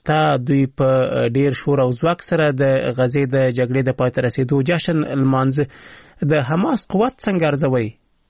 شته. دوی په ډیر شور او ځواک سره د غزې د جګړې د پای ته رسیدو جشن لمانځي. د حماس قوت څنګه ارزوي؟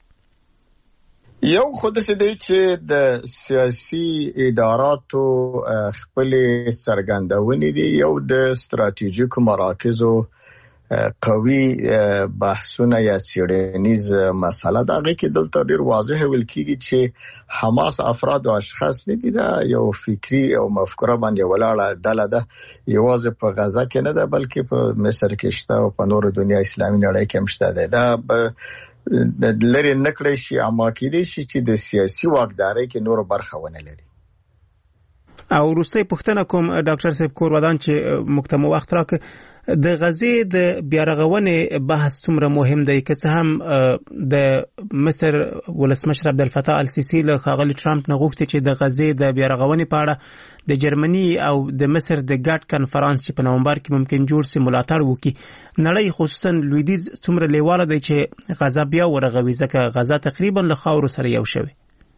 یو خود څه دی چې د سیاسي اداراتو خپل څرګندونې دي، یو د ستراتیژیکو مراکزو قوي بحثونه یا څېړنیز مسله ده. هغه کې دلته ډیر واضح ویل کیږي چې حماس افراد او اشخاص نه دي، دا یو فکری او مفکوره باندې ولاړه ډله ده. یوازې په غزه کې نه ده بلکې په مصر کې شته او په نور دنیا اسلامي نړۍ کې هم شته ده. دا لري نکړې شي اما کېدې شي چې د سیاسي واکدارۍ کې نور برخه ونه لري. او روسي پښتنه کوم ډاکټر صاحب کور ودان چې مکتمو وخت راک د غزې د بیارغونې بحث څومره مهم دی، که څه هم د مصر ولسمشر عبدالفتاح السیسی له ښاغلي ټرمپ نه غوښتي چې د غزې د بیارغونې په اړه د جرمني او د مصر د ګډ کنفرانس چې په نومبر کې ممکن جوړ سي ملاتړ وکړي. نړۍ خصوصا لویدیځ څومره لیواله دی چې غزه بیا ورغوي، ځکه غزه تقریبا له خاورو سره یو شوی.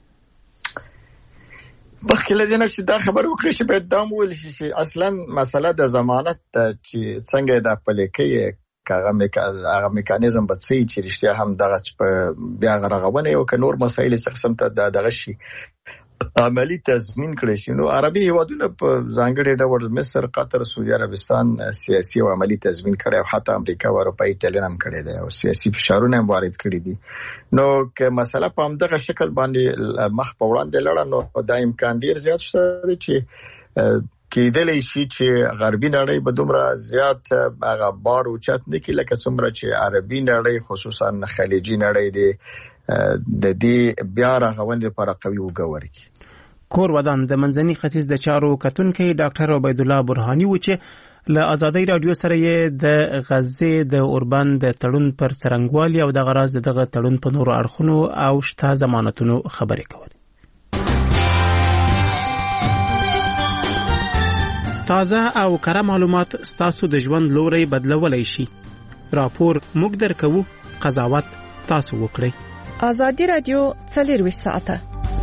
بخکې لدینه چې دا خبر وکړي چې باید دا وویل شي چې اصلا مسله د ضمانت چې څنګه د پلیکې هغه میکانیزم به څه چې رښتیا هم دغه بیا غرغونه یو که نور مسایل څه قسم ته دغه شي عملی تضمین کړی شي. نو عربي هیوادونه په ځانګړي ډول مصر، قطر، سعودي عربستان سیاسي او عملی تضمین کړي او حتی امریکا او اروپایي ټولنه هم کړي دي او سیاسي فشارونه هم وارد کړي دي. نو که مسله په همدغه شکل باندې مخ په وړاندې لاړه نو دا امکان ډیر زیات شته چې کېدلی شي چې غربي نړۍ به دومره زیات هغه بار اوچت نه کړي لکه څومره چې عربي نړۍ خصوصا خلیجي نړۍ دی د دې بیا رغونې لپاره قوي وګوري. کور ودان د منځني ختیځ د چارو کتونکي ډاکټر عبید الله برهانی و چې له آزادۍ رادیو سره یې د غزې د اوربند د تړون پر څرنګوالي او د غراض دغه تړون په نورو اړخونو او شته ضمانتونو خبرې کولې. تازه او کره معلومات ستاسو د ژوند لوري بدلولای شي. راپور موږ درکو، قضاوت تاسو وکړئ. آزادی رادیو 24 ساعته.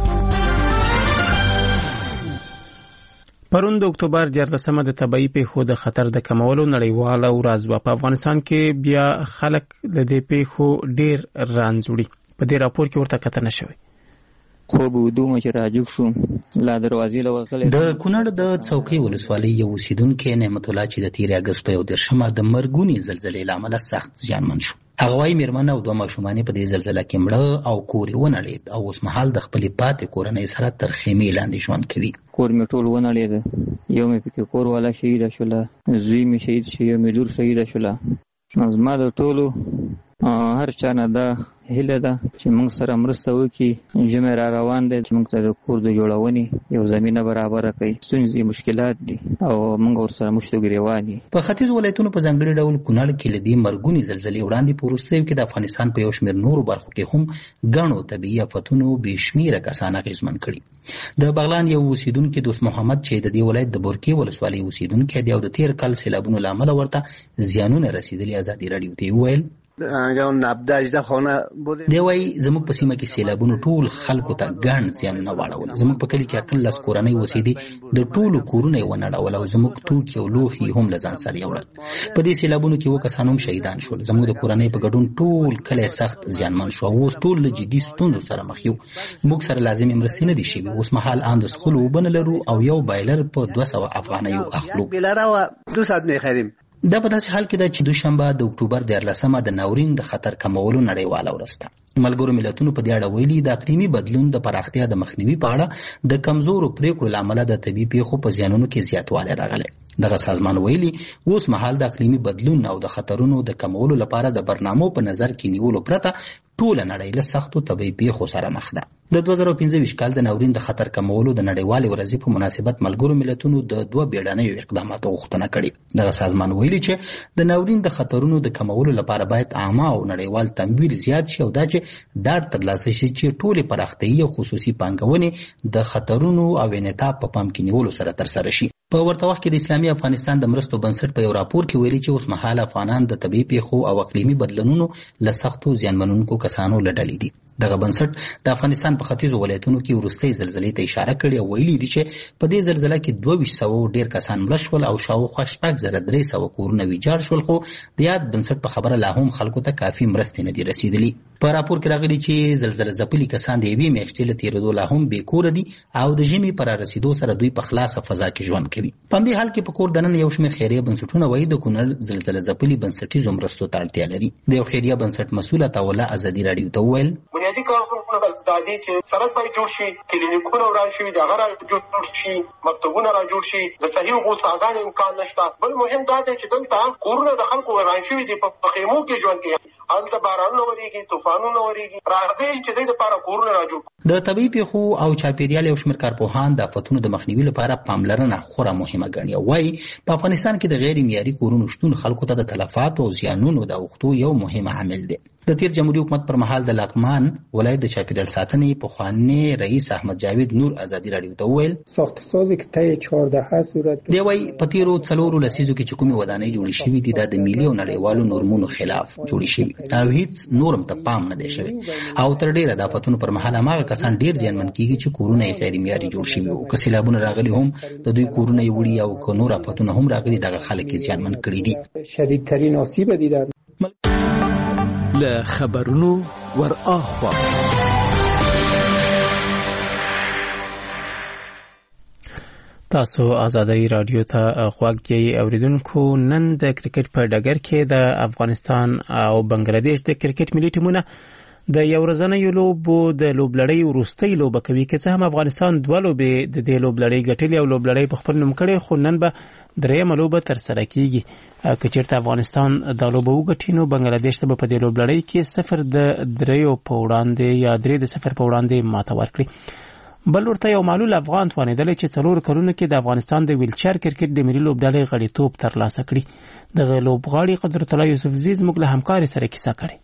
پرون د اکتوبر 14 د طبيعي پیښو د خطر د کمولو نړیواله ورځ په افغانستان کې بیا خلک د دې پیښو ډیر رانځوړي. په دې راپور کې ورته کتنه شوی. خو به دومره چې راجوک شو لا دروازې لوغلې. د کونړ د څوکۍ ولسوالۍ یو اوسیدونکو نعمت الله چې د 13 اگست په 10 د مرګونی زلزلې لامل سخت زیانمن شو. هغه وايي میرمن او دوه ماشومان په دې زلزلې کې مړه او کور یې ونړېد او اوس مهال د خپل پاتې کورنۍ سره تر خیمې لاندې ژوند کوي. کور مې ټول ونړېد، یو مې پکې کور والا شهید شوله، زوی مې شهید شو، یو مې لور شهید شوله. زما د ټولو هر چا نه دا هیله ده چې موږ سره مرسته وکړي. ژمی را روان دی چې موږ ته د کور د جوړونې یو زمینه برابره کړي. ستونزې مشکلات دي او موږ ورسره مشت ګریوان دي. په ختیځ ولایتونو په ځانګړي ډول کونړ کې لدی مرګونی زلزلې وړاندې په وروستیو کې د افغانستان په یو شمېر نورو برخو کې هم غنو طبيعي آفتونو بشمیره کسان اغېزمن کړي. د بغلان یو اوسیدونکو دوست محمد چې د دې ولایت د بورکې ولسوالۍ اوسیدونکو دی او د 13 کال سیلابونو لامل ورته زیانونه رسیدلي آزادي رادیو ته ویل. دی وايي زموږ په سیمه کې سیلابونو ټول خلکو ته ګڼ زیانونه واړول. زموږ په کلی کې 13 کورنۍ اوسېدي، د ټولو کورونه یې ونړول او زموږ توکي او لوښي هم له ځان سره یوړل. په دې سیلابونو کې 2 کسان هم شهیدان شول. زموږ د کورنۍ په ګډون ټول کلی سخت زیانمن شو او اوس ټول له جدي ستونزو سره مخ یو. موږ سره لازمي مرستې نه دي شوي. اوس مهال ان د څښلو اوبه نه لرو او یو بایلر په 200 افغانیو اخلو. دا په داسې حال کې ده چې دوشنبه د اکتوبر 14 د ناورین د خطر کمولو نړیواله ورځ ده. ملګرو ملتونو په دې اړه ویلي د اقلیمي بدلون د پراختیا د مخنیوي په اړه د کمزورو پریکړو لامل د طبي پیښو په زیانونو کې زیاتوالی راغلی. دغه سازمان ویلي اوس مهال د اقلیمي بدلون او د خطرونو د کمولو لپاره د برنامو په نظر کې نیولو پرته ټول نړۍ له سختو طبي پیښو سره مخ ده. د 2015 کال د ناورین د خطر کمولو د نړیوالې ورځې په مناسبت ملګرو ملتونو د 2 بیړنیو اقداماتو غوښتنه کړې. دغه سازمان ویلي چې د ناورین د خطرونو د کمولو لپاره باید عامه او نړیوال تمویل زیات شي او دا چې ډاډ ترلاسه شي چې ټولې پراختیايي او خصوصي پانګونې د خطرونو او انعطاف په پام کې نیولو سره ترسره شي. په ورته وخت کې د اسلامي افغانستان د مرستو بنسټ په یو راپور کې ویلي چې اوس مهال افغانان د طبي پیښو او اقلیمي بدلونونو له سختو زیانمنونکو کسانو له ډلې دي. دغه بنسټ د افغانستان په ختیځو ولایتونو کې وروستۍ زلزلې ته اشاره کړې او ویلي دي چې په دې زلزلې کې 2200 ډیر کسان مړه شول او شاوخوا 6300 کورونه ویجاړ شول، خو د یاد بنسټ په خبره لا هم خلکو ته کافي مرستې نه دي رسیدلي. په راپور کې راغلي چې زلزلې ځپلي کسان د یوې میاشتې له تېرېدو لا هم بې کوره دي او د ژمي پر رسیدو سره دوی په خلاصه فضا کې ژوند کوي. په همدې حال کې په کور دننه یو شمېر خیریه بنسټونه وایي د کونړ زلزلې ځپلي بنسټیزو مرستو ته اړتیا لري. د یو خیریه بنسټ مسؤل عطاالله ازادي راډیو ته وویل بنیادي کارونه دا دي چې سړک باید جوړ شي، کلینیکونه وران شوي د هغه را جوړ شي، مکتبونه را جوړ شي، د صحیح اوبو څاګانې امکان نشته. بل مهم دا دی چې دلته کورونه د خلکو وران شوي دي، په خیمو کې ژوند کوي، هلته بارانونه ورېږي، طوفانونه ورېږي، راځي چې دوی دپاره کورونه را جوړ. د طبیعي پیښو او چاپیریال یو شمېر کارپوهان د آفتونو د مخنیوي لپاره پاملرنه خورا مهمه ګڼي او وایي په افغانستان کې د غیر معیاري کورونو شتون خلکو ته د تلفاتو او زیانونو د اوښتو یو مهم عامل دی. د تیر جمهوریت حکومت پر مهال د لغمان ولایت د چاپیریال ساتنې پخوانی رئیس احمد جاوید نور ازادي راډیو ته وویل ساختسازی که طی 14 صورت دی وایي په تیرو 4 لسیزو کې چې کومې ودانۍ جوړې شوې دي دا د ملي او نړیوالو نورمونو خلاف جوړې شوې او هیڅ نورم ته پام نه دی شوی او تر ډیره د آفتونو پر مهال هماغه کسان ډیر زیانمن کیږي چې کورونه یې غیر معیاري جوړ شوي او که سیلابونه راغلي هم د دوی کورونه یې وړي او که نور آفتونه هم راغلي دغه خلک یې زیانمن کړي دي. شدیدترین آسیب دیدن له خبرونو ور اخوا تاسو آزادۍ رادیو ته غوږ یې اوریدونکو. نن د کرکټ په ډګر کې د افغانستان او بنگلاديش د کرکټ ملي ټیمونه د یو ورځنیو لوبو د لوبلړۍ وروستۍ لوبه کوي، که څه هم افغانستان 2 لوبې د دې لوبلړۍ ګټلې او لوبلړۍ په خپل نوم کړې، خو نن به درېیمه لوبه ترسره کیږي. که چېرته افغانستان دا لوبه وګټي نو بنگلاديش ته به په دې لوبلړۍ کې 0-3 په وړاندې یا 3-0 په وړاندې ماته ورکړي. بل ورته یو معلول افغان توانېدلی چې 4 کلونو کې د افغانستان د ویلچر کرکټ د ملي لوبډلې غړیتوب ترلاسه کړي. دغه لوبغاړي قدرت الله یوسفزي زموږ له همکارې سره کیسه کړې.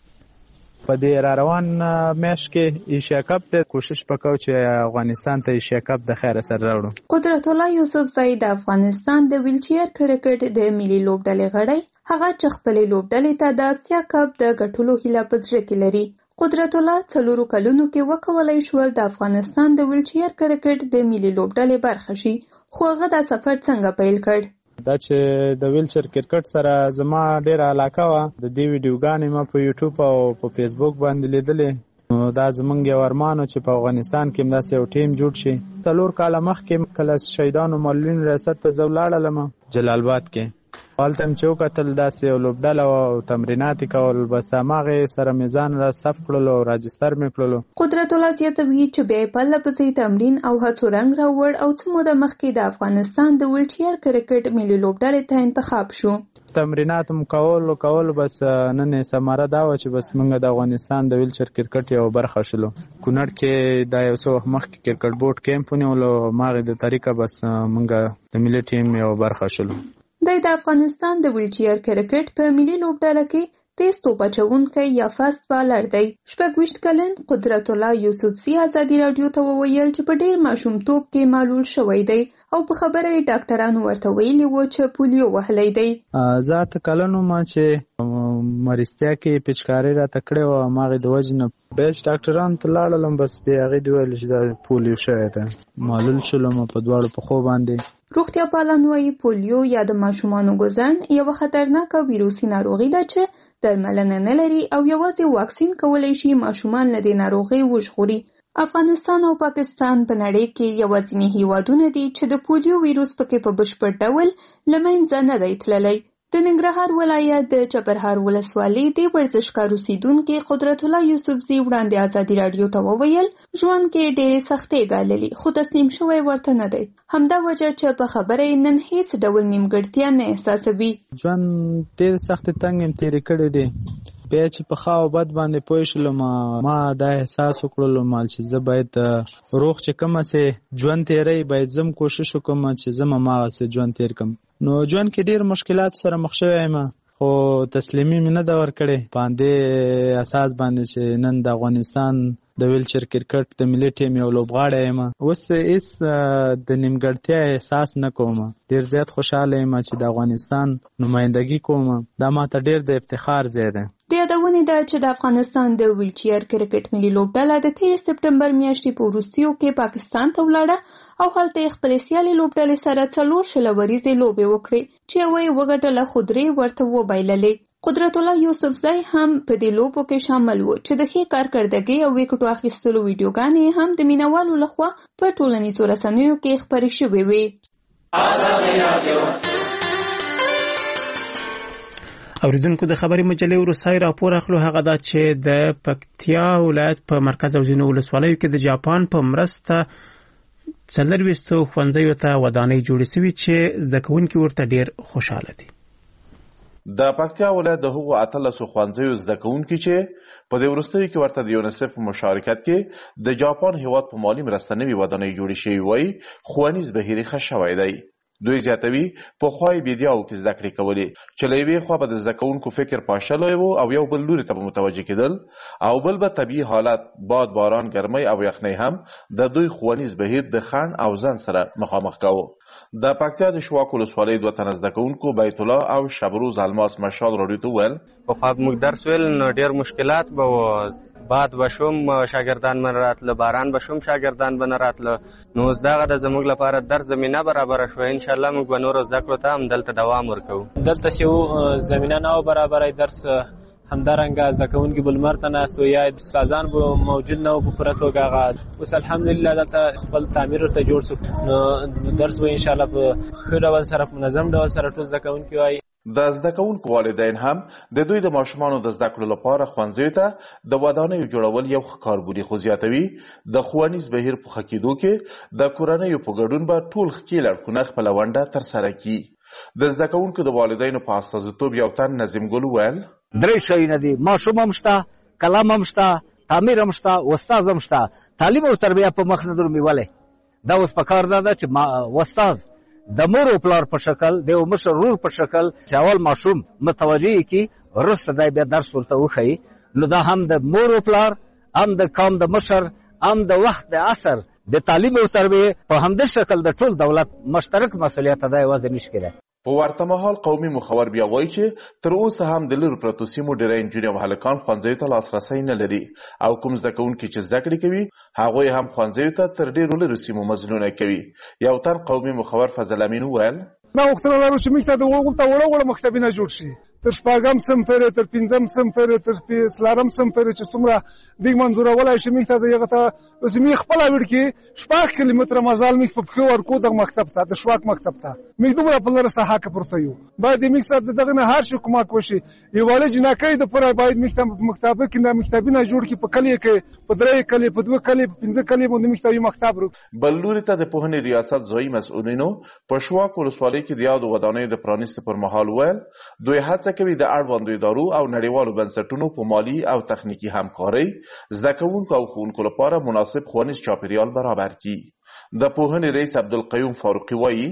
په دې را روان میاشت کې ایشیا کپ ته کوشش وکاو چې افغانستان ته ایشیا کپ د خیر سره راوړو. قدرت الله یوسفزي د افغانستان د ویلچر کرکټ د ملي لوبډلې غړی، هغه چې خپلې لوبډلې ته د اسیا کپ د ګټلو هیله په زړه کې لري. قدرت الله 4 کلونو کې وکولای شول د افغانستان د ویلچر کرکټ د ملي لوبډلې برخه شي، خو هغه دا سفر څنګه پیل کړ؟ دا چې د ویلچر کرکټ سره زما ډیره علاقه وه، د دې ویډیوګانې ما په یوټیوب او په فیسبوک باندې لیدلې. دا زمونږ یو ارمان چې په افغانستان کې همداسې یو ټیم جوړ شي. 4 کاله مخکې کله شهیدانو معلولین ریاست ته زه ولاړلم جلال آباد کې، هلته مې چې وکتل داسې یو لوبډله او تمرینات یې کول، بس هماغې سره مې ځان را صف کړلو او راجستر مې کړلو. قدرت الله زیاتوي چې بیا یې پرله پسې تمرین او هڅو رنګ راوړ او څه موده مخکې د افغانستان د ویلچر کرکټ ملي لوبډلې ته انتخاب شو. تمرینات هم کول بس نن یې ثمره دا وه چې بس موږ د افغانستان د ویلچر کرکټ یو برخه شلو. کونړ کې دا یو څه وخت مخکې کرکټ بورډ کیمپ ونیولو، هماغې د طریقه بس موږ د ملي ټیم یو برخه شلو. د افغانستان د ویلچر کرکټ په ملي لوبډله کې تیز توپ اچوونکی یا فاست بالر دی. 26 کلن قدرت الله یوسفزي ازادي راډیو ته وویل چې په ډیر ماشومتوب کې معلول شوی دی او په خبره یې ډاکټرانو ورته ویلي و چې پولیو وهلی دی. زه 8 کلن وم چې مرستیا کې پیچکاري راته کړې وه، هماغې د وجې نه بیچ ډاکټرانو ته لاړلم، بس بیا هغې دې ویل چې دا پولیو شوی دی. معلول شولم په 2 پښو باندې. روغتیا پالان وایي پولیو یا د ماشومانو ګوزن یوه خطرناکه ویروسي ناروغي ده چې درملنه نه لري او یوازې واکسین کولی شي ماشومان له دې ناروغۍ وژغوري. افغانستان او پاکستان په نړۍ کې یوازینی هیوادونه دي چې د پولیو ویروس پکې په بشپړ ډول له منځه نه دی تللی. د ننګرهار ولایت د چپرهار ولسوالۍ د ورزشکار اوسیدونکي قدرت الله یوسفزي وړاندې ازادي راډیو ته وویل ژوند کې ډېرې سختۍ ګاللي خو تسلیم شوی ورته نه دی. همدا وجه چې په خبره یې نن هیڅ ډول نیمګړتیا نه احساسوي. ژوند ډېر سختې تنګ یم تېرې کړې دي. بیا چې په ښه او بد باندې پوه شلم، ما دا احساس وکړلو چې زه باید روغ چې کومه سې ژوند تېری باید زم کوشش وکړم چې زم هماغسې ژوند تېر کړم. نو ژوند کې ډېر مشکلات سره مخ شوی یم خو تسلیمي مې نه ده ورکړې. په همدې اساس باندې چې نن د افغانستان د ویلچر کرکټ د ملي ټیم یو لوبغاړی یم. اوس هېڅ د نیمګړتیا احساس نه کوم. ډېر زیات خوشحاله یم چې د افغانستان نمایندګي کوم. دا ماته ډېر د افتخار ځای دی. د یادونې ده چې د افغانستان د ویلچیر کرکټ ملي لوبډله د 13 سپټمبر میاشتې په وروستیو کې پاکستان ته ولاړه او هلته یې خپلې سیالې لوبډلې سره 4 شلوریزې لوبې وکړې چې یوه یې وګټله خو 3 ورته وبایللې. قدرت الله یوسفزی هم په دې لوبو کې شامل و چې د ښې کارکردګۍ او ویکټو اخیستلو ویډیوګانې هم د مینوالو لخوا په ټولنیزو رسنیو کې خپرې شوې وې. اوریدونکو د خبري مجلې وروستی راپور اخلو هغه دا چې د پکتیا ولایت په مرکز او ځینو ولسوالیو کې د جاپان په مرسته 24 ښوونځیو ته ودانۍ جوړې شوې چې زده کوونکي ورته ډیر خوشاله دي. د پکتیا ولایت د هغو 18 ښوونځیو زده کوونکي چې په دې وروستیو کې ورته د یونیسف په مشارکت کې د جاپان هیواد په مالي مرسته نوې ودانۍ جوړې شوې وای ښوونیز بهیر ښه شوی دی. دوی زیاتوي په خوای بیدیاو کې زده کړې کولې چې له یوې خوا به د زده کوونکو فکر پاشلی و او یو بل لوري ته به متوجه کېدل او بل به طبیعي حالت باد باران ګرمۍ او یخنۍ هم د دوی ښوونیز بهیر د خنډ او ځنډ سره مخامخ کاوه. د پکتیا د شواک ولسوالۍ 2 تنه زده کوونکو بیت الله او شبروز الماس مشال راډیو ته ویل په موږ درس ویل نو ډیر مشکلات به باد بشوم شاګردان من راتله باران بشوم شاګردان بن راتله نو دغه د زموږ لپاره در زمينه برابر شو ان شاء الله موږ به نور زده کړو ته هم دلته دوام ورکو. دلته شو زمينه نه برابرای درس همدارنګه زده کوونکي بلمر ته ناستو یا استادان به موجود نه په پوره توګه غاړه اوس الحمدلله دلته خپل تعمیر ته جوړ شو نو درس به ان شاء الله په ښه ډول سره په منظم ډول سره ټول زده کوونکي وایي. د زده کوونکو والدین هم د دوی د ماشومانو د زده کړو لپاره ښوونځیو ته د ودانیو جوړول یو ښه کاربولي خو زیاتوي د ښوونیز بهیر په ښه کېدو کې د کورنیو په ګډون به ټول ښکیل اړخونه خپله ونډه ترسره کړي. د زده کوونکو د والدینو په استازیتوب یو تن نظیم ګل وویل 3 شیونه دي ماشوم هم شته قلم هم شته تعمیر هم شته استاد هم شته تعلیم او تربیه په مخ نه درومي ولې دا اوس په کار ده چې استاد د مور او پلار په شکل د یو مشر ورور په شکل چې اول ماشوم متوجه کی ورسته دی بیا درس ورته وښیي نو دا هم د مور او پلار هم د قوم د مشر هم د وخت د اثر د تعلیم او تربیه په همدې شکل د ټول دولت مشترک مسؤلیت دی وځي نشکره. په ورته مهال قومي مخور بیا وایي چې تر اوسه هم د لرو پرتو سیمو ډېری نجونې او هلکان ښوونځیو ته لاسرسی نه لري او کوم زده کوونکي چې زده کړې کوي هغوی هم ښوونځیو ته تر ډېرو لرو سیمو مزلونه کوي. یو تن قومي مخور فضل امین وویل دا غوښتنه لرو چې موږ ته د وړه مکتبونه جوړ شي تر 4 صنف پورې تر 5 صنف پورې تر 4 صنف پورې چې څومره دغه منظورولای شي موږ ته دغه ته زمي خپل وړ کې 6 کیلومتره مزال موږ په خو ورکو د مکتب ته د شواک مکتب ته موږ دومره په لاره ساحه کې پورته یو باید موږ سره دغه نه هر شي کومه کوشي یواله جنکې د پر باید موږ ته مکتب کې نه مکتبونه جوړ کې په کلی کې په 3 کلی په 2 کلی په 5 کلی باندې موږ ته یو مکتب ورو. بل لوري ته د پوهنې ریاست ځای مسؤلینو په شواک ولسوالۍ کې د یادو ودانیو د پرانیست پر مهال ویل دوی هڅه کوي د اړوندو ادارو او نړیوالو بنسټونو په مالي او تخنیکی همکارۍ زده کوونکو او ښوونکو لپاره مناسب ښوونیز چاپیریال برابر کړي. د پوهنې رئیس عبدالقیوم فاروقي وایي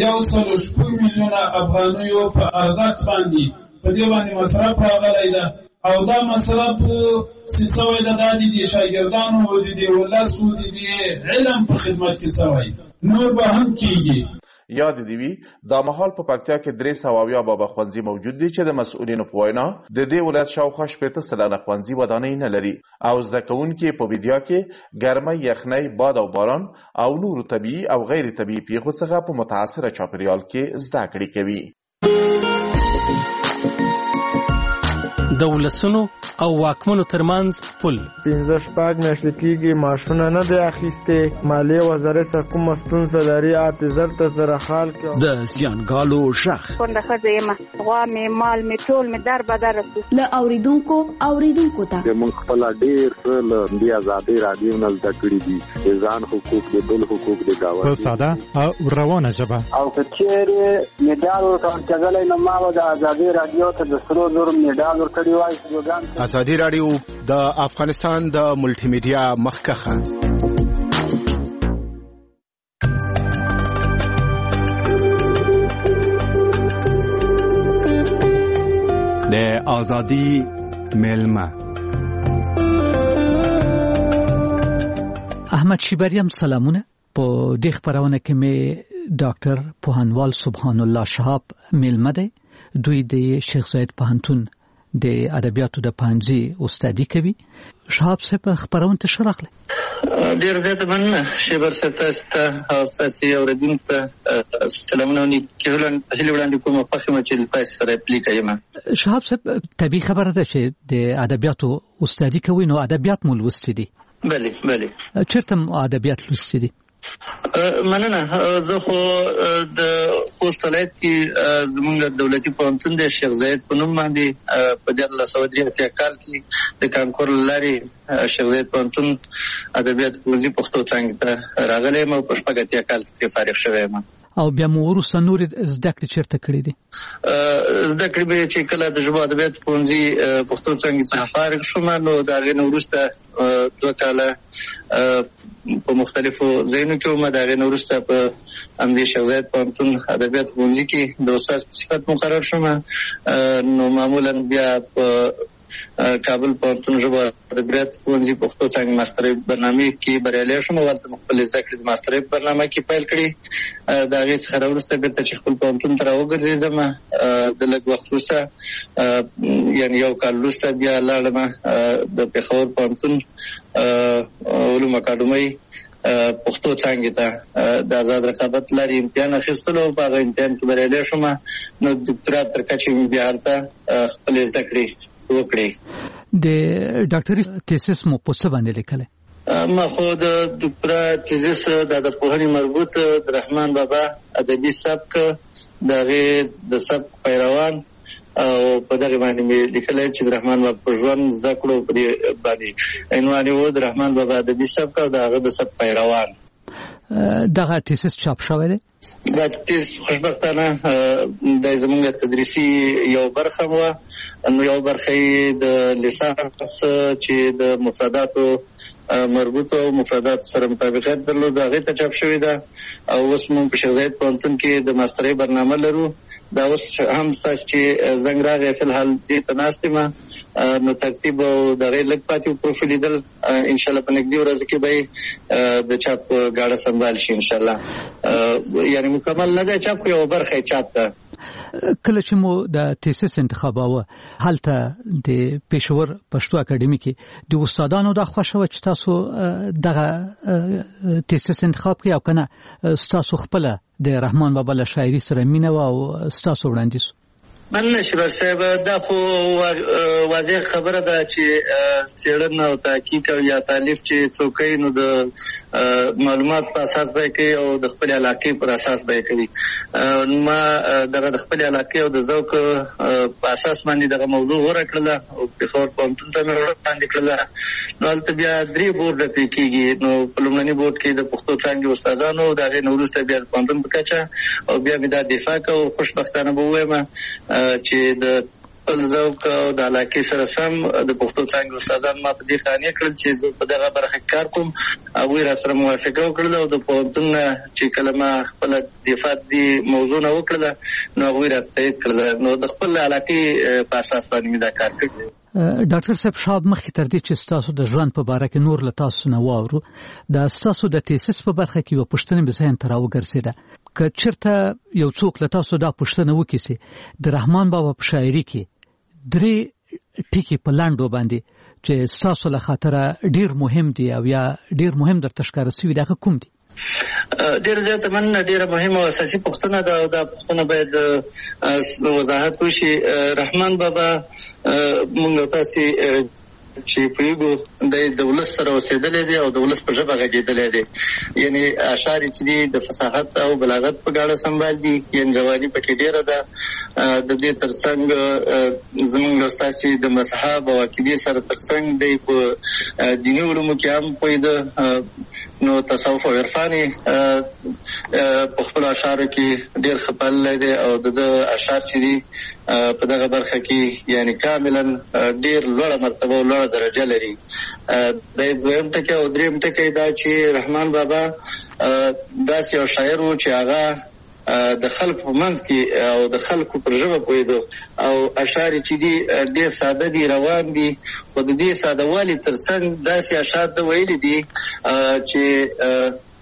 1.6 میلیونه افغانیو په ارزښت باندې په دې باندې مصرف راغلی ده او دا مصرف سوی ده د شاګردانو او د ولسو د علم په خدمت کې سوی نور به هم کیږي. یاد دی وی دا محل په پکتیا کې 300 بابا ښوونځي موجود دي چې د مسؤلینو په وینا د دې ولایت شاوخوا 80 سلنه ښوونځي ودانۍ نه لري او زده کوونکي په بیدیا کې ګرمۍ یخنۍ باد او باران او نور طبیعي او غیر طبیعي پیښو څخه په متاثره چاپیریال کې زده کړې کوي. د ولسونو او واکمنو ترمنځ پل 15 میاشتې کېږي معاشونه نه دی اخیستې مالیې وزارت څخه کومه ستونزه لري اعتذار ته سره حال کې د زیانګالو غږ کونډه ښځه یم غوا مې مال مې ټول مې در بدر له اوریدونکو ته موږ خپل ډېر څه له دې ازادۍ راډیو نه زده کړي دي د ځان حقوق د بل حقوق د دعوت په ساده او روانه ژبه او که چېرې میډال ورکړلی نو ما به د ازادۍ راډیو ته د 3,000 میډال ورکړی ازادي راډیو د افغانستان د ملټي میډیا مخکخه د ازادي ملما احمد شیبریم سلامونه په دې خبرونه کې مې ډاکټر پوهنوال سبحان الله شهاب ملما دی دوی د شیخ زاید پوهنتون د ادبیاتو د پانځي استادي کوي. شهاب صاحب خبرونه ته شرحله. ډیر زیات مننه شیبر صاحب ته او تاسو اوریدونکو ته سلامونه هیله وړاندې کوم په خمه چې تاسو سره پلی کوم. شهاب صاحب طبيعي خبره ده چې د ادبیاتو استادي کوي، نو ادبیات مو لوستي دي؟ بله. چیرته ادبیات لوستي دي؟ مننه. زه خو د خوست ولایت کې زموږ دولتي پوهنتون د شیخ زاید په نوم باندې په 1983 کال کې د کانکور لارې شیخ زاید پوهنتون ادبیات پوهنځي پښتو څانګې ته راغلی یم او په 80 کال کې فارغ شوی یم. او بیا مو وروسته نور زده کړې چیرته کړې دي؟ زده کړې به چې کله د ژبو ادبیات پوهنځي پښتو څانګې څخه فارغ شوم، نو د هغې نه وروسته 2 کاله په مختلفو ځایونو کې وم. د هغې نه وروسته په همدې شیخ زاید پوهنتون ادبیات پوهنځي کې د استاد په صفت مقرر شوم. نو معمولا بیا په کابل پوهنتون ژبو ادبیات پوهنځي پښتو څانګې ماسترۍ برنامې کې بریالی شوم او هلته خپلې زده کړې د ماسترۍ په برنامه کې پیل کړې. د هغې څخه راوروسته بېرته چې خپل پوهنتون ته راوګرځېدم، د لږ وخت وروسته یعنې 1 کال وروسته بیا لاړم د پېښور پوهنتون علوم اکاډمۍ پښتو څانګې ته د آزاد رقابت لارې امتحان اخیستلو. په هغه امتحان کې بریالی شوم، نو دکتورا تر کچې مې بیا هلته خپلې زده کړې وکړې. د ډاکټري تیسیس مو په څه باندې لیکلی؟ ما خو د دکتورا تیزیس د پوهنې مربوط د رحمان بابا ادبي سبک، د هغې د سبک پیروان او په دغه باندې مې لیکلی چې د رحمان بابا په ژوند زده کړو په دې باندې عنوان یې و د رحمان بابا ادبي سبک او د هغه د سبک پیروان. دغه تیسیس چاپ شوی دی؟ دا تیز خوشبختانه د زموږ تدریسي یو برخه وه، نو یو برخه یې د لیسانس چې د مفرداتو مربوط او مفردات سره مطابقت درلود، هغې ته چاپ شوې ده. او اوس موږ په شیخ زاید پوهنتون کې د ماسترۍ برنامه لرو. دا اوس هم ستاسو چې زنګ راغی فلحال دې ته ناست یم، نو ترتیب او د هغې لږ پاتې و پروف لیدل. انشاءالله په نږدې ورځو کې به د چاپ ګاډه سنبال شي انشاءالله. یعنې مکمل نه دی چاپ، خو یوه برخه یې چاپ ده. کله چې مو د تیسیس انتخاباوه هلته د پېښور پښتو اکاډمي کې د استادانو دا خوښه وه چې تاسو دغه تیسیس انتخاب کړئ او که نه ستاسو خپله د رحمان بابا له شاعري سره مینه وه او ستاسو وړاندیز؟ مننه شیبر صاحب، دا خو واضح خبره ده چې څېړنه او تحقیق او یا تالیف چې څوک کوي نو د معلومات په اساس به یې کوي او د خپلې علاقې پر اساس به یې کوي. ما دغه د خپلې علاقې او د ذوق په اساس باندې دغه موضوع غوره کړله او پېښور پوهنتون ته مې وړاندې کړله. نو هلته بیا 3 بورډ پرې کېږي. نو په لومړني بورډ کې د پښتو څانګې استادانو، د هغې نه وروسته بیا د پوهنتون په کچه، او بیا مې دا دفاع کوو. خوشبختانه به ووایم چې د خپل ذوق او د علاقې سره سم د پښتو څانګې استادان ما په دې قانع کړل چې زه په دغه برخه کې کار کوم. هغوی را سره موافقه وکړله او د پوهنتون نه چې کله ما خپله دفاع دې موضوع نه وکړله نو هغوی را تایید کړله. نو د خپل علاقې په اساس باندې مې دا کار کړی. ډاکټر صاحب شاب مخکې تر دې چې ستاسو د ژوند په باره کې نور له تاسو نه واورو، د ستاسو د تیسیس په برخه کې یوه پوښتنه مې ذهن ته راوګرځېده. که چېرته یو څوک له تاسو دا پوښتنه وکړي چې د رحمان بابا په شاعري کې 3 ټکي په لنډو باندې چې ستاسو له خاطره ډېر مهم دي او یا ډېر مهم درته ښکاره سوي دي، هغه کوم دي؟ ډېره زیاته مننه. ډېره مهمه او اساسي پوښتنه ده او دا پوښتنه باید وضاحت وشي. رحمان بابا موږ تاسې چې پوهېږو د ولس سره اوسېدلی دی او د ولس په ژبه غږېدلی دی. یعنې اشعار چې دي د فصاحت او بلاغت په ګاډه سنبال دي، یعنې رواني پکې ډېره ده. د دې ترڅنګ زموږ ستاسې د مذهب او عقیدې سره ترڅنګ دی په دیني علومو کې هم پوهېده. نو تصوف او عرفان په خپلو اشعارو کې ډېر ښه پاللی دی او د اشعار چې دي په دغه برخه کې یعنې کاملا ډېر لوړه مرتبه او لوړه درجه لري. د دویم ټکی او دریم ټکی دا چې رحمان بابا داسې یو شاعر و چې هغه د خلکو په منځ کې او د خلکو پر ژبه پوهېدو او اشعار چې دي ډېر ساده دي، روان دي. خو د دې ساده والي ترڅنګ داسې اشعار ده ویلي دي چې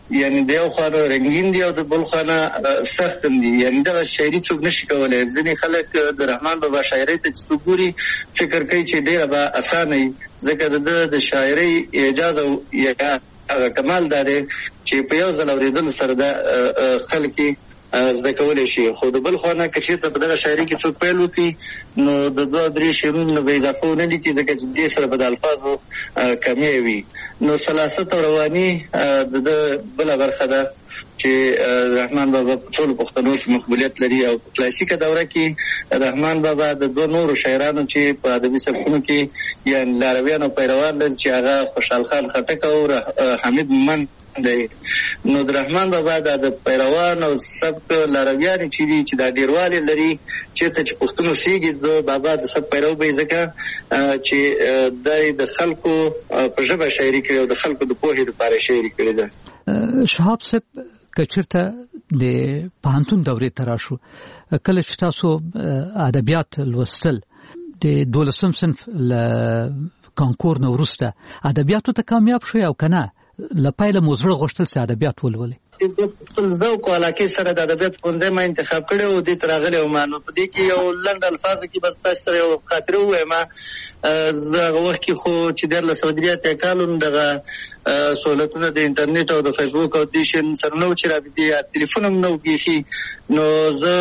یعنی د یو خانه رنگین دی او د بل خانه سخت دی. یعنی دا شاعري څوک نشي کولای. ځینې خلک د رحمان بابا شاعري ته څوګوري فکر کوي چې ډیره به اسانه وي، ځکه د شاعري اجازه یا کمال دا دی چې په یو ځل اوریدل سره د خلک زده کولای شي. خو د بل خانه کچې ته په دغه شاعري کې څوک پیل وکړي نو د 2-3 شعرونو به اضافه نه لیکي، ځکه چې دې سره به د الفاظو کمی وي. نو سلاست او رواني د بل برخه ده چې رحمان بابا په ټول پښتنو کې مقبولیت لري. او په کلاسیکه دوره کې رحمان بابا د دوه نورو شاعرانو چې په ادبي سبکونو کې یعنی لارویان او پیروان لري چې هغه خوشحال خان خټک او حمید مومند دی. نو د رحمان بابا د پیروان او سبک لارویان چې دا ډیروالی لري چې ته چې پښتون سیږي د بابا د سب پیرو به ځکه چې د خلکو په ژبه شاعري کوي او د خلکو د پوهې لپاره شاعري کوي. ده شهاب صاحب کچرته د پوهنتون دورې ته راشو، کله چې تاسو ادبیات لوستل د 12م صنف ل کانکور نو وروسته ادبیاتو ته کامیاب شوی او کنه لپاره موزړه غوښتل چې ادبیات ولولي؟ خپل ذوق او علاقه سره د ادبیات پوندې ما انتخاب کړو او د ترغله او مانو په دې کې یو لنډ الفاظ کې بس تاسو سره یو خاطر وایم. زه وخت کې خو چې د لسودریات کالون دغه سہولتونه د انټرنیټ او د فیسبوک او د شین سره نو چې رابطه یا ټلیفون نو کیږي. نو زه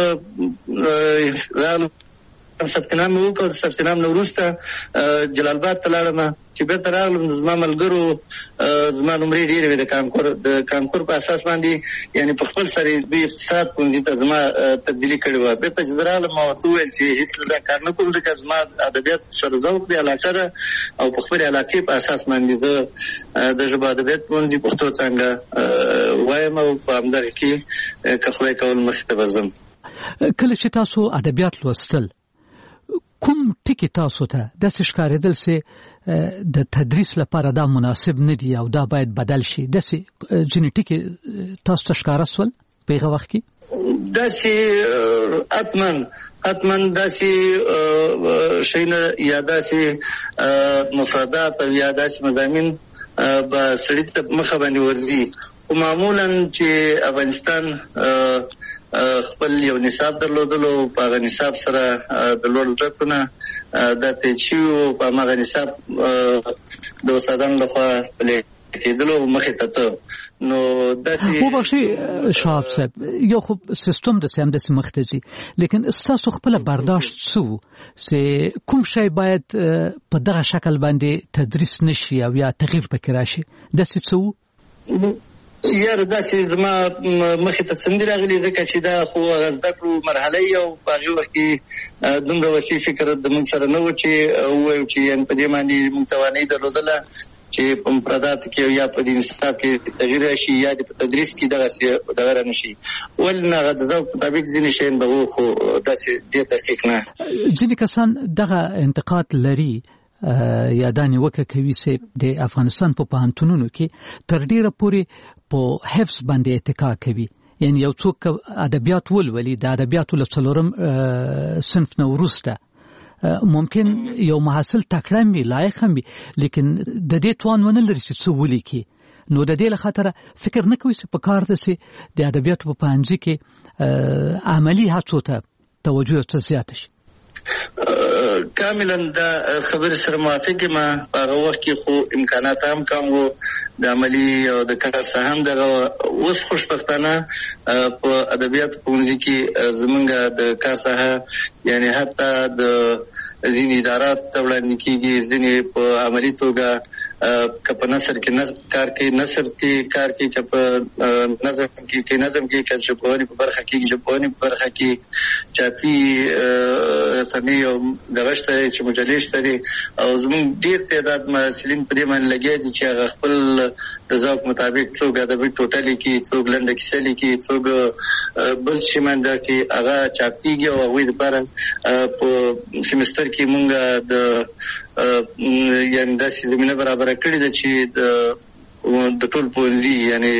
ثبتنام وکړ. ثبتنام نو وروسته جلال آباد ته لاړم چې بیرته راغلم. زما ملګرو زما نمرې ډېرې وې د کانکور په اساس باندې، یعنی په خپل سره د اقتصاد پوهنځي ته زما تبدیلي کړې وه. بیرته چې زه راغلم ما ورته وویل چې هېڅ دا کار نه کوم، ځکه زما ادبیات سره ذوق دی، علاقه ده او په خپلې علاقې په اساس باندې زه د ژبو ادبیات پوهنځي پښتو څانګه وایم او په همدغه کې که خدای کول مخې ته به ځم. کله چې تاسو ادبیات لوستل کوم ټکی تاسو ته داسې ښکارېدل چې د تدریس لپاره دا مناسب نه دی او دا باید بدل شي؟ داسې ځینې ټکي تاسو ته ښکاره سول په هغه وخت کې؟ داسې حتماً داسې شیونه یا داسې مفردات او یا داسې مضامین به سړي ته مخه باندې ورځي. خو معمولاً چې افغانستان خپل یو نصاب درلودلو، په هغه نصاب سره د لوړ زده کړو دا ته چې په هغه نصاب د استادانو لخوا پلي کېدلو مخې ته نو داسې وبخښئ شهاب صاحب، یو خو سیستم د سم د مختزي، لیکن تاسو خپل برداشت څو چې کوم شی باید په دغه شکل باندې تدریس نشي او یا تغییر پکې راشي داسې څو؟ یاره داسې زما مخې ته څنګه راغلی، ځکه چې دا خو زده کړو مرحله یو په هغه وخت کې دومره وسیع فکر د موږ سره نه و چې وایو چې په دې باندې موږ توانایي درلودله چې په مفردات کې یا په دې نصاب کې تغییر راشي یا په تدریس کې دغه نشي. ولنه د ذوق مطابق ځینې شیان به وو، خو داسې ډېر دقیق نه. ځینې کسان دغه انتقاد لري یا دا نیوکه کوي چې د افغانستان په پوهنتونونو کې تر ډیره پورې په حفظ باندې اتکا کوي. یعنی یو څوک ادبیات ولولي د ادبیاتو له 4م صنف نه وروسته ممکن یو محصل تکړه وي، لایق هم وي، لیکن د دې توان ونه لري چې څه ولیکي. نو د دې له خاطره فکر نه کوي چې په کار ده چې د ادبیاتو په پوهنځي کې عملي هڅو ته توجه زیاته شي. کاملا دا خبر سره موافق ما هغه وخت کې خو امکانات هم کم وو د عملی او د کار سهم دغه اوس خوشبختانه په ادبیات پوهنځي کې زمونږ د کار ساحه یعنی حتی د ځینې ادارات وړاندې کېږي، ځینې په عملي توګه کپ نثر کې کار کوي، نثر کې کار کوي، کپ نظم کې کله ژبپوهنې په برخه کې ژبپوهنې په برخه کې چاپي رسنۍ او دغه شته چې مجلې شته دي او زموږ ډېر تعداد محصلین په دې باندې لګیا دي چې هغه خپل د ذوق مطابق څوک ادبي ټوټه لیکي، څوک لنډه کیسه لیکي، څوک بل شي باندې کې هغه چاپېږي او هغوی دپاره په سیمستر کې مونږ د یعنې داسې زمینه برابره کړې ده چې د ټول پوهنځي یعنې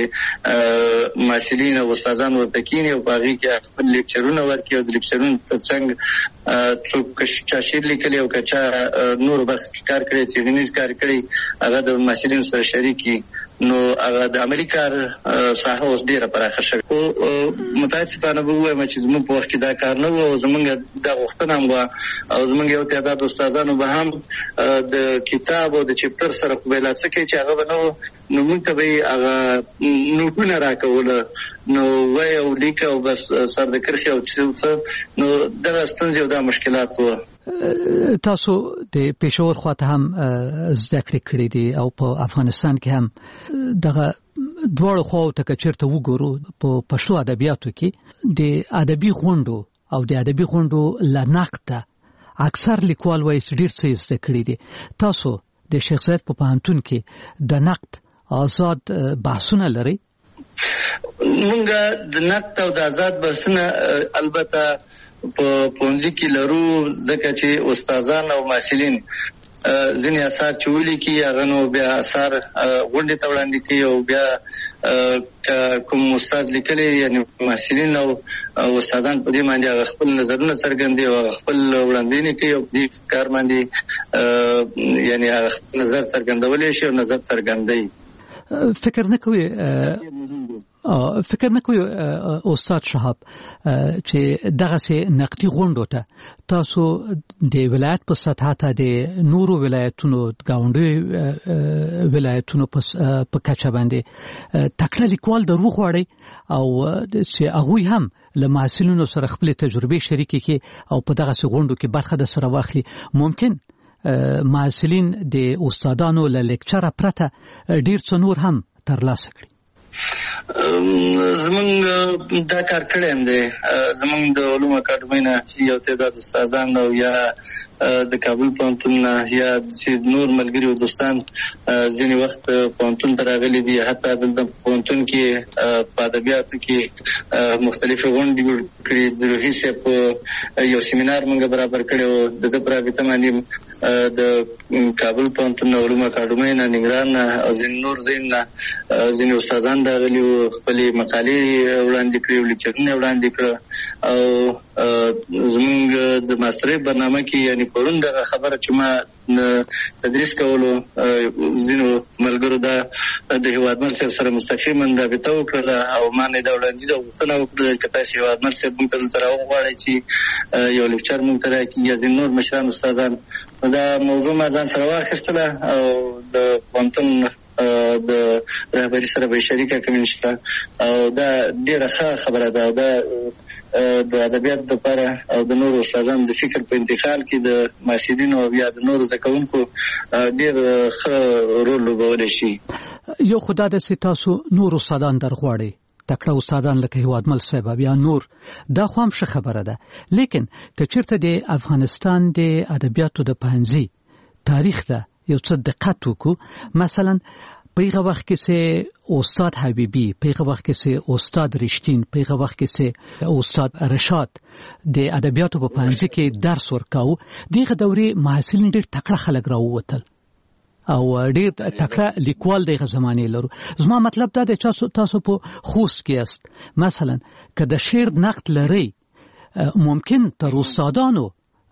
محصلین او استادان ورته کښېني او په هغې کې خپل لیکچرونه ورکړي او د لیکچرونو تر څنګ څوک چا شعر لیکلی او که چا نورو برخه کې کار کړی، څېړنیز کار کړی، هغه د محصلینو سره شریک کړي نو هغه د عملي کار ساحه اوس ډیره پراخه شوه. متاسفانه به وایم چې زموږ په وخت کې دا کار نه و او زموږ د غوښتنه هم وه او زموږ یو تعداد استادانو به هم د کتاب او د چپټر سره قبیله څه کوي چې هغه به نه و، نو موږ ته به یې هغه نوټونه راکوله، نو وایي او لیکه او بس سر د کرښې او څه، نو دغه ستونزې او دا مشکلات وو. تاسو د پېښور خواته هم زده کړې کړې دي او په افغانستان کې هم دغه دواړو خواو ته که چېرته وګورو په پښتو ادبیاتو کې د ادبي غونډو او د ادبي غونډو له نقده اکثر لیکوال وایي چې ډېر څه زده کړي دي. تاسو د شیخ زاید په پوهنتون کې د نقد آزاد بحثونه لري؟ مونږ د نقد او د آزاد بحثونه البته په پونځي کې لرو، ځکه چې استادان او محصلین ځینې اثار چې ولیکي هغه نو بیا اثار غونډې ته وړاندې کوي او بیا کوم استاد لیکلی یعنې محصلین او استادان په دې باندې هغه خپل نظرونه څرګندوي او خپل وړاندوینې کوي او په دې کار باندې یعنې هغه خپل نظر څرګندولی شي او نظر څرګندوي. فکر نه کوي استاد شهاب چې دغه سي نقدي غونډو ته تاسو د ولایت په سطح ته د نورو ولایتونو گاونډي ولایتونو په کچه باندې تکړه لیکوال درو غواړي او چې هغه هم له محصلینو سره خپل تجربې شریکي کوي او په دغه سي غونډو کې برخه د سره واخلي. ممکن محصلین د استادانو له لیکچره پرته ډیر څه نور هم ترلاسه کړي. زمونږ دا کار کړی هم دی. زمونږ د علومو اکاډمۍ نه یو تعداد استادان او یا د کابل پوهنتون نه یا نور ملګري او دوستان ځینې وخت پوهنتون ته راغلي دي. حتی دلته پوهنتون کې په ادبیاتو کې مختلفې غونډې جوړ کړي. د روحي صاحب یو سیمینار موږ برابر کړی و، د ده په رابطه باندې د کابل پوهنتون علومو اکاډمۍ نه، ننګرهار نه او ځینې نور ځای نه ځینې استادان راغلي وو، خپلې مقالې وړاندې کړې او لیکچرونه وړاندې کړه. او زمونږ د ماسترۍ برنامه کې یعنې پرون دغه خبره چې ما تدریس کولو ځینو ملګرو دا د هیوادمل صاحب سره مستقیما رابطه وکړله او ما نه دا وړاندیز او غوښتنه وکړه چې تاسو هیوادمل صاحب موږ ته دلته راوغواړئ چې یو لیکچر موږ ته راکړي یا ځینې نور مشران استادان. دا موضوع ما ځان سره واخیستله او د پوهنتون د رهبري سره به شریکه کوم انشاءالله. او دا ډېره ښه خبره ده او دا د ادبیات لپاره او د نورو استادانو د فکر په انتقال کې د محصلینو او یا د نورو زده کوونکو ډېر ښه رول لوبولی شي. یو خو دا ده چې تاسو نور استادان درغواړئ، تکړه استادان لکه هیوادمل صاحب یا نور، دا خو هم ښه خبره ده. لیکن که چېرته د افغانستان د ادبیاتو د پوهنځي تاریخ ته یو څه دقت وکړو، مثلا په هغه وخت کې چې استاد حبیبي، په هغه وخت کې چې استاد رښتین، په هغه وخت کې چې استاد رشاد د ادبیاتو په پوهنځي کې درس ورکاوه، دغه دورې محصلین ډېر تکړه خلک راووتل او ډېر تکړه لیکوال دغه زمانې لرو. زما مطلب دا دی چې تاسو په خوست کې است، مثلا که د شعر نقد لرئ، ممکن تر استادانو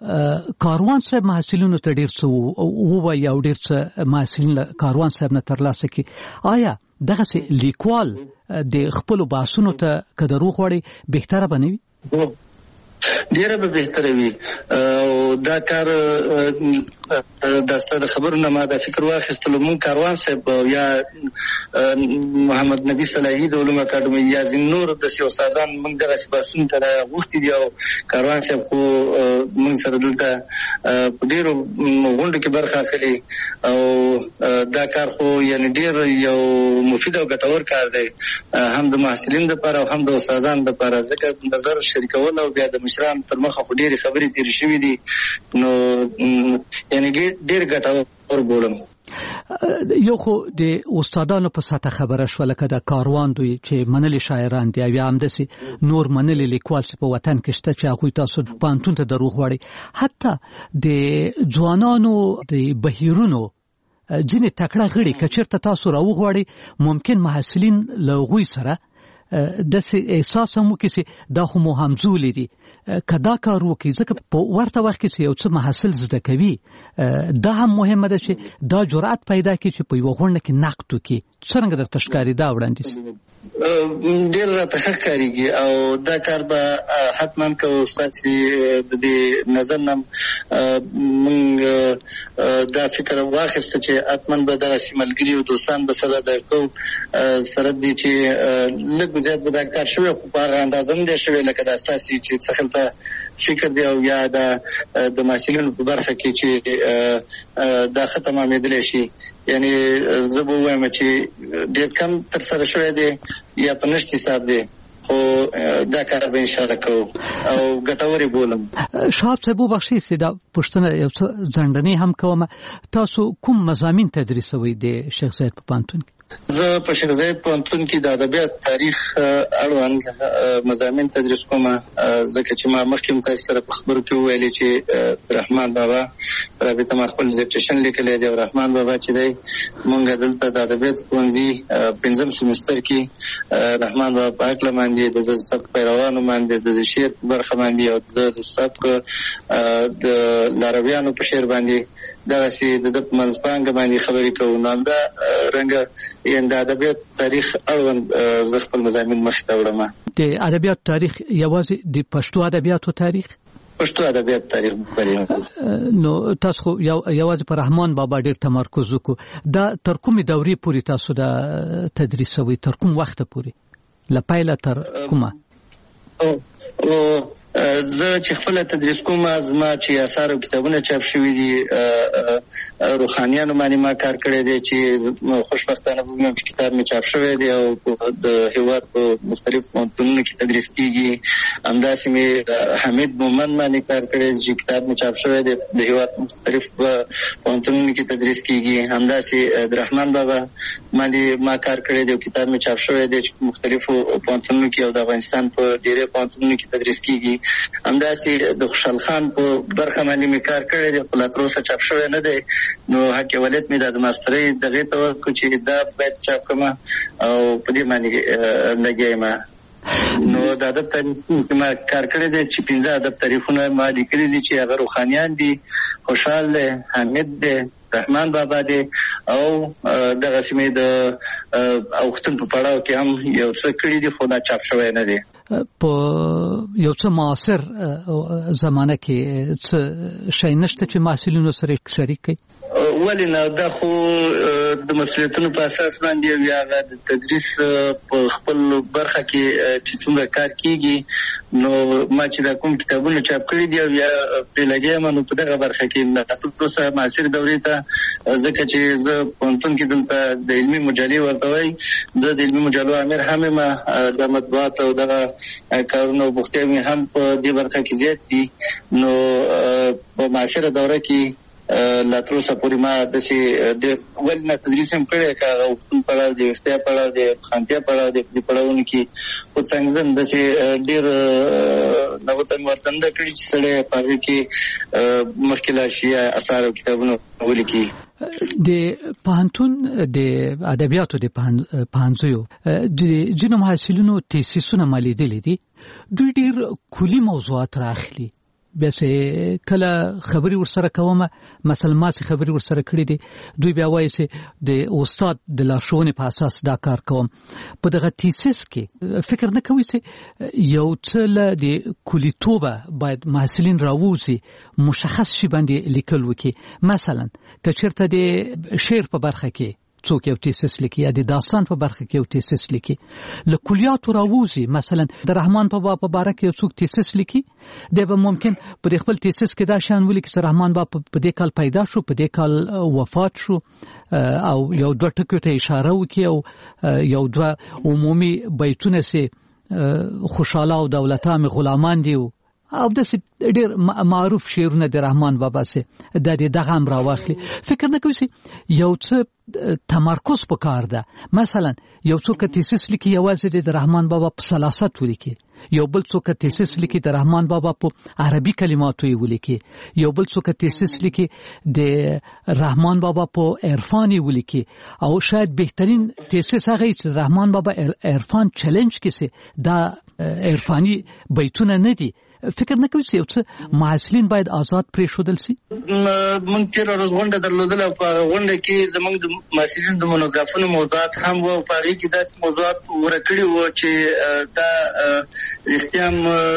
کاروان صاحب محصلینو ته ډېر څه ووایي او ډېر څه محصلین کاروان صاحب نه ترلاسه کړي. آیا دغسې لیکوال د خپلو بحثونو ته که دروغ غواړي بهتره به نه وي؟ ډیره به بهتره وي. او دا کار د ستاسو د خبرو نه ما دا فکر واخیستلو. مونږ کاروان صاحب یا محمد نبی صلاحي د علومو اکاډمۍ یا ځینې نور داسې استادان مونږ دغسې بحثونو ته راغوښتي دي او کاروان صاحب خو مونږ سره دلته په ډېرو غونډو کې برخه اخلي او دا کار خو یعنې ډېر یو مفید او ګټور کار دی، هم د محصلین دپاره او هم د استادانو دپاره، ځکه نظر شریکول او بیا د مشران تر مخه خو ډېرې خبرې تېرې شوي دي، نو یعنې ډېر ګټور بولم. یو خو د استادانو په سطح خبره شوه، لکه د کاروان دوی چې منلي شاعران دي او یا همداسې نور منلي لیکوال چې په وطن کې شته چې هغوی تاسو پوهنتون ته دروغ غواړئ. حتی د ځوانانو د بهیرونو ځینې تکړه غړي که چېرته تاسو راوغواړئ، ممکن محصلین له هغوی سره داسې احساس هم وکړي چې دا خو مو همزولي دي که دا کار وکړي ځکه په ورته وخت کې چې یو څه محصل زده کوي دا هم مهمه ده چې دا جرأت پیدا کړي چې په یوه غونډه کې نقد وکړي. څرنګه درته ښکاري دا وړاندیز؟ ډېر راته ښه ښکارېږي او دا کار به حتما کوو. ستاسې د دې نظر نه موږ دا فکر واخیسته چې حتما به دغسې ملګري او دوستان به سره د کوو سره دي چې لږ زیات به دا کار شوی خو په هغه اندازه نه دی شوی لکه دا ستاسې چې څه خلته فکر دی او یا د محصلینو په برخه کې چې دا ښه تمامېدلی شي. یعنی زه به ووایم چې ډېر کم ترسره شوی دی یا په نشت حساب دی خو دا کار به انشاءالله کوو او ګټورې بولم. شهاب صاحب وبخښئ چې دا پوښتنه یو څه ځنډنۍ هم کوم. تاسو کوم مضامین تدریسوئ د شیخ زاید په پوهنتون کې؟ زه په شیخ زاید پوهنتون کې د ادبیات تاریخ اړوند مضامین تدریس کوم ځکه چې ما مخکې هم تاسو سره په خبرو کې وویلې چې رحمان بابا رابطه ما خپل ډیزرټیشن لیکلی دی او رحمان بابا چې دی مونږ دلته د ادبیات ښوونځي پنځم سمستر کې رحمان بابا په هکله باندې د سبک پیروانو باندې د شعر په برخه باندې او د سبک د لارویانو په شعر باندې دغسې د ده په منځپانګه باندې خبرې کوو. نو همدا رنګه د ادبیات تاریخ اړوند زه خپل مضامین مخې ته وړم. د ادبیات تاریخ یوازې د پښتو ادبیاتو تاریخ؟ پښتو ادبیات تاریخ نو تاسو خو یوازې په رحمان بابا ډېر تمرکز وکړو. دا تر کومې دورې پورې تاسو دا تدریسوئ؟ تر کوم وخته پورې؟ له پیله تر کومه؟ زه چې خپل تدریس کوم زما چې آثار او کتابونه چاپ شوي دي روحانیانو باندې ما کار کړی دی چې خوشبختانه وګورم چې کتاب مې چاپ شوی دی او د هیواد په مختلفو پوهنتونونو کې تدریس کیږي. همداسې مې حمید مومند باندې کار کړی دی چې کتاب مې چاپ شوی دی د هیواد مختلفو پوهنتونونو کې تدریس کیږي. همداسې د رحمان بابا باندې ما کار کړی دی او کتاب مې چاپ شوی دی چې مختلفو پوهنتونونو کې او د افغانستان په ډېرې پوهنتونونو کې تدریس کیږي. همداسې د خوشحال خان په برخه باندې مې کار کړی دی خو لا تر اوسه چاپ شوی نه دی. نو حق ولایت مې د ماسترۍ دغې ته وکړو چې دا باید چاپ کړم او په دې باندې لګیا یم. نو د ادب تاریخ کې ما کار کړی دی چې 15 ادب تاریخونه ما لیکلي دي چې هغه روحانیان دي، خوشحال دی، حمید دی، رحمان بابا دی او دغسې مې د اوښتون په پړاو کې هم یو څه کړي دي خو دا چاپ شوی نه دی. په یو څه معاصر زمانه کې څه شی نشته چې محصلینو سره شریک کړي؟ ولې نه، دا خو د مسؤلیتونو په اساس باندې او یا د تدریس په خپل برخه کې چې څومره کار کیږي نو ما چې دا کوم کتابونه چاپ کړي دي او یا پرې لګیا یم نو په دغه برخه کې نه تاسو پروسه معاصر دورې ته ځکه چې زه پوهنتون کې دلته د علمي مجلې ورته وایي زه د علمي مجلو امیر هم یم د مطبوعات او دغه کارونه بوختیا مې هم په دې برخه کې زیات دي. نو په معاصره دوره کې لا تر اوسه پورې ما داسې ډېر ولې نه تدریس هم کړی که هغه اوښتون پړاو دی، ویښتیا پړاو دی، خانتیا پړاو دی، په دې پړاوونو کې خو څنګه زه داسې ډېر نوته مې ورته نه ده کړي چې سړی په هغې کې مخکې لاړ شي یا اثار او کتابونه ولیکي. د پوهنتون د ادبیاتو د پوهنځیو د ځینو محصلینو تیسیسونه ما لیدلي دي، دوی ډېر کلي موضوعات راخلي. بیا چې کله خبرې ورسره کومه مثلا ما چې خبرې ورسره کړې دي دوی بیا وایي چې د استاد د لارښوونې په اساس دا کار کوم. په دغه تیسیس کې فکر نه کوي چې یو څه له د کلیتوبه باید محصلین راووځي مشخص شي باندې لیکل وکړي. مثلا که چېرته د شعر په برخه کې څوک یو تیسیس لیکي یا د داستان په برخه کې یو تیسیس لیکي له کلیاتو راووځي، مثلا د رحمان بابا په باره کې یو څوک تیسیس لیکي دی به ممکن په دې خپل تیسیس کې دا شیان ولیکي چې رحمان بابا په دې کال پیدا شو، په دې کال وفات شو او یو دوه ټکیو ته اشاره وکړي او یو دوه عمومي بیتونه چې خوشحاله او دولته مې غلامان دي او داسې ډېر معروف شعرونه د رحمان بابا سي د دغه هم راواخلي. فکر نه کوي چې یو څه تمرکز پکار ده. مثلا یو څوک تیسیس لیکي یوازې د رحمان بابا په سلاست ولیکي یو بل څوک تیسیس لیکي د رحمان بابا په عربي کلماتو یې ولیکي، یو بل څوک تیسیس لیکي د رحمان بابا په عرفان یې ولیکي، او شاید بهترین تیسیس هغه چې رحمان بابا عرفان چیلنج کې دا عرفاني بیتونه نه دي. فکر نه کوي چې یو څه محصلین باید آزاد پرېښودل شي؟ موږ تېره ورځ غونډه درلودله، په غونډه کې زموږ د محصلینو د مونوګرافونو موضوعات هم وو، په هغې کې داسې موضوعات غوره کړي وو چې دا رښتیا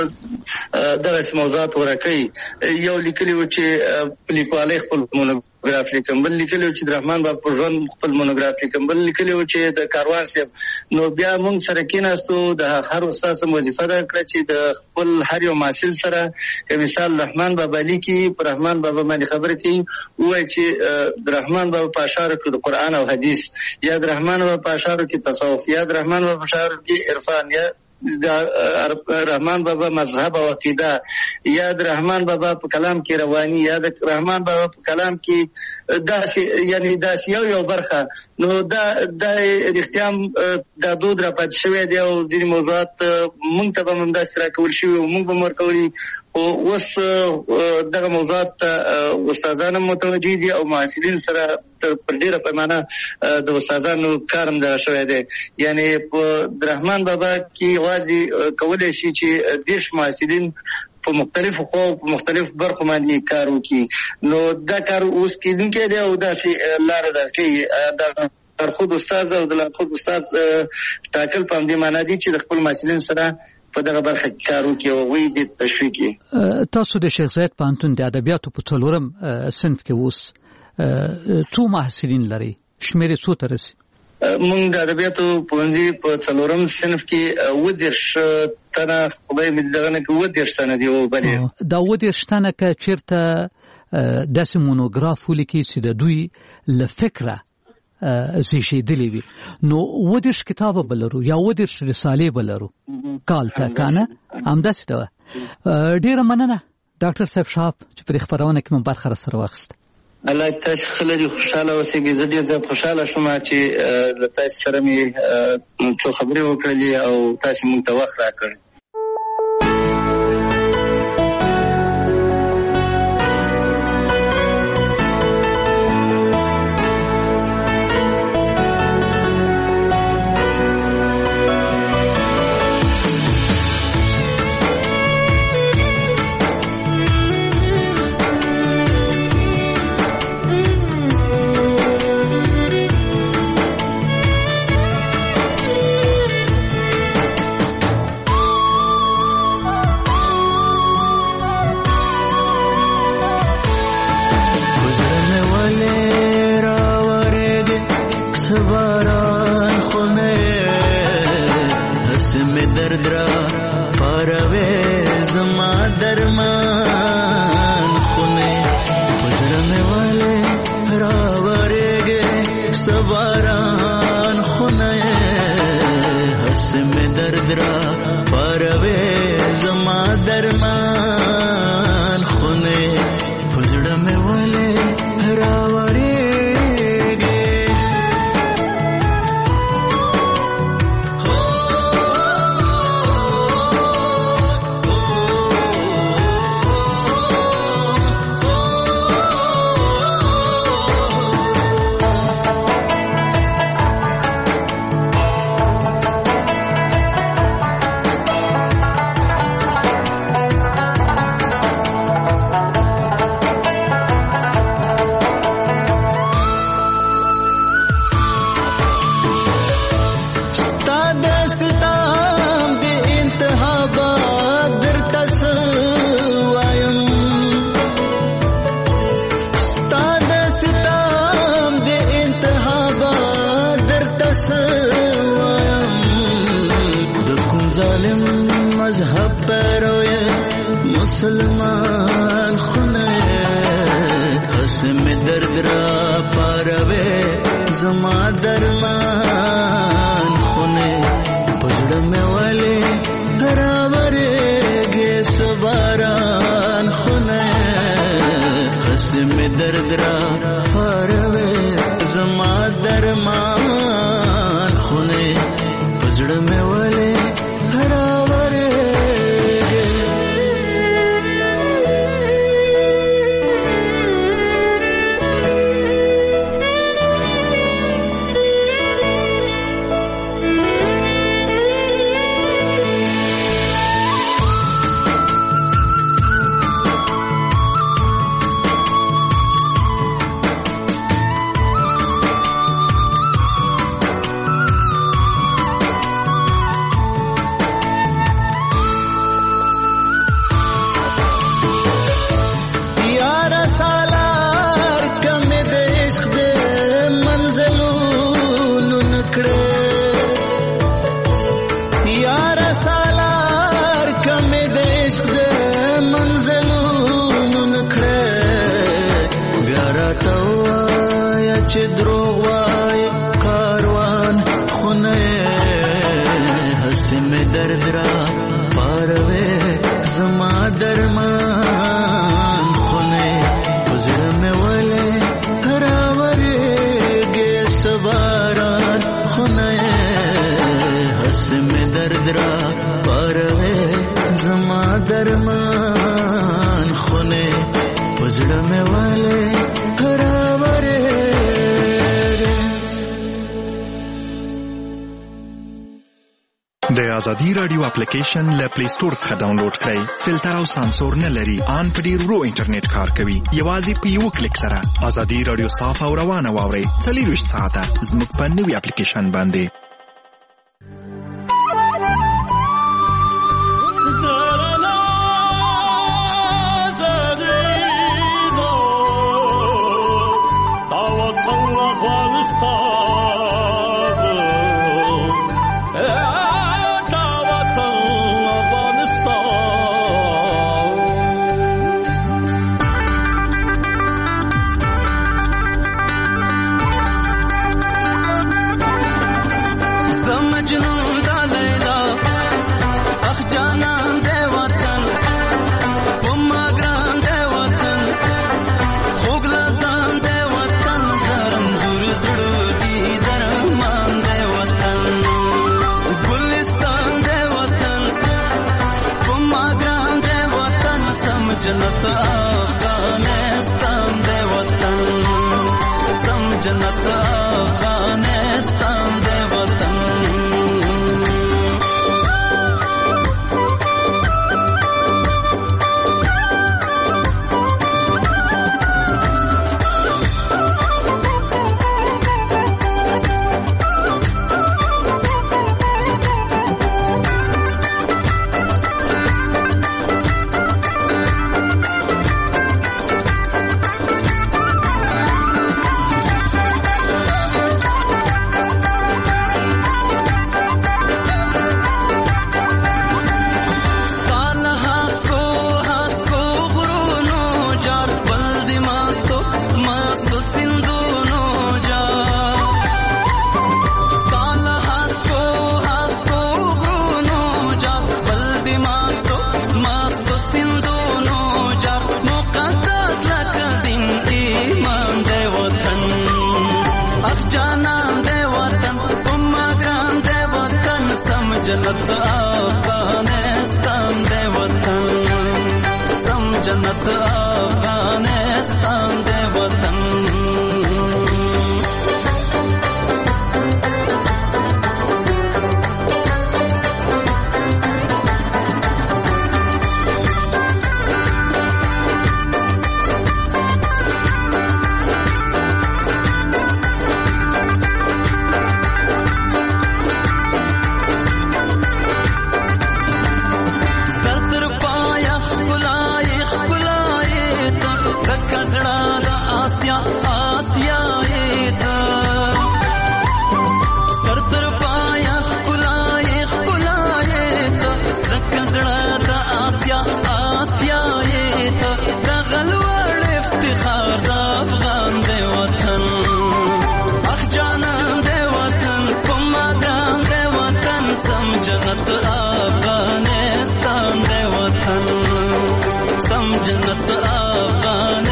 هم دغسې موضوعات غوره کوي. یو لیکلي وو چې په لیکوالۍ خپل مونوګراف لیکم، بل لیکلي وو چې د رحمان بابا په ژوند خپل مونوګراف لیکم، بل لیکلي وو چې د کاروان صاحب. نو بیا موږ سره کېناستو، د هر استاد وظیفه ده کړه چې د خپل هر یو محصل سره که مثال رحمان بابا لیکي، په رحمان بابا باندې خبره کوي، ووایي چې د رحمان بابا په اشعارو کې د قرآن او حدیث، یا د رحمان بابا په اشعارو کې تصوف، یا د رحمان بابا په اشعارو کې عرفان، یا د رحمان بابا مذهب او عقیده، یا د رحمان بابا په کلام کې رواني، یا د رحمان بابا په کلام کې داسې یعنی داسې یو برخه. نو دا رښتیا هم دا دود را پاتې شوی دی، او ځینې موضوعات موږ ته به هم همداسې راکول شوي او موږ به هم ورکولي. اوس دغه موضوعات ته استادان هم متوجه دي او محصلین سره پر ډېره پیمانه د استادانو کار هم دغه شوی دی. یعنی په رحمان بابا کې یوازې کولی شي چې 10 محصلین په مختلفو خو په مختلفو برخو باندې کار وکړي. نو دا کار اوس کېدونکی دی او داسې لاره ده کوي. د لارښود استاد او د لارښود استاد ټاکل په همدې معنا دي چې د خپل محصلین سره په دغه برخه کې کار وکړي او هغوی د تشویق کړي. تاسو د شیخ زاید پوهنتون د ادبیاتو په 4م صنف کې اوس څو محصلین لري؟ شمېر یې څو ته رسي؟ موږ د ادبیاتو پوهنځي په 4م صنف کې 29 تنه، خدای مې دغه نه کې 29 تنه دي. او بلې دا 29 تنه که چېرته داسې مونوګراف ولیکي چې د دوی له فکره زیږېدلې وي، نو 29 کتابه به لرو یا 29 رسالې به لرو کال ته، که نه همداسې ده. ډېره مننه ډاکټر صاحب شهاب چې په دې خپرونه کې مو برخه راسره واخیسته. الله تاسو ښه لري، خوشحاله اوسئ. زه ډېر زیات خوشحاله شوم چې له تاسو سره مې څو خبرې وکړلې او تاسو موږ ته وخت راکړ. مسلمان خونه اسم درد را پاروے زما درمان خونه پزړ مې والے دراوره گے سباران خونه اسم درد را پاروے زما درمان خونه پزړ مې والے دراوره چې دروغ وای کاروان خونه هسې مې درد را پاروي زما درمان خونه زړه مې ولې راورېږي سباران خونه هسې مې درد را پاروي زما درمان خونه زړه مې ولې د ازادي رادیو اپلیکیشن له پلی سٹور څخه ډاونلوډ کړئ. فلټر او سانسور نه لري. ان په ډیر ورو انټرنیټ کار کوي. یوازې په یو کلیک سره ازادي رادیو صاف او روانه واورئ. 24 ساعته زموږ په نوې اپلیکیشن باندې. जन्नत अफगानिस्तान दे वतन जन्नत अफगानिस्तान दे वतन सम जन्नत अफगानिस्तान दे वतन जन्नत अफगानिस्तान दे वतन सम जन्नत अफगानिस्तान